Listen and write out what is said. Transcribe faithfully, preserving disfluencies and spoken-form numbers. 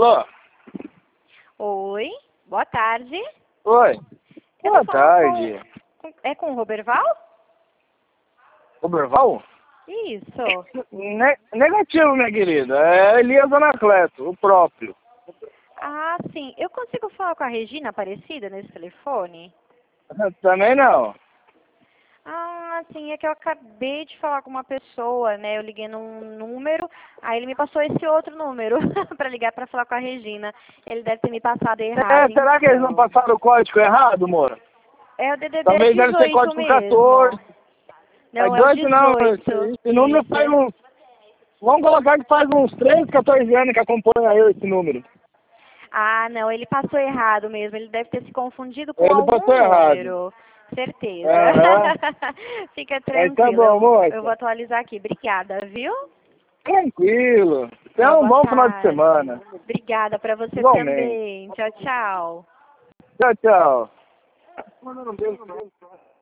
Alô? Oi, boa tarde. Oi. Eu Boa tô falando tarde. com- com- é com o Roberval? Roberval? Isso. Ne negativo, minha querida. É Elias Anacleto, o próprio. Ah, sim. Eu consigo falar com a Regina Aparecida nesse telefone? Também não. Ah, sim, é que eu acabei de falar com uma pessoa, né? Eu liguei num número, aí ele me passou esse outro número pra ligar pra falar com a Regina. Ele deve ter me passado É, errado, será que eles não então. passaram o código errado, moça? É o D D D Talvez deve ser dezoito código mesmo. quatorze. É Não, é o dezoito não, esse, dezoito. esse número Isso. faz uns... Vamos colocar que faz uns treze, quatorze anos que acompanha eu esse número. Ah, não, ele passou errado mesmo. Ele deve ter se confundido com Ele algum passou errado. número. Certeza. Aham. Fica Mas tá tranquilo. bom, Eu, eu vou moça. atualizar aqui. Obrigada, viu? Tranquilo. Uma Tenha um boa bom final de tarde. semana. Obrigada para você Igualmente. também. Tchau, tchau. Tchau, tchau. Mandando um beijo pra você.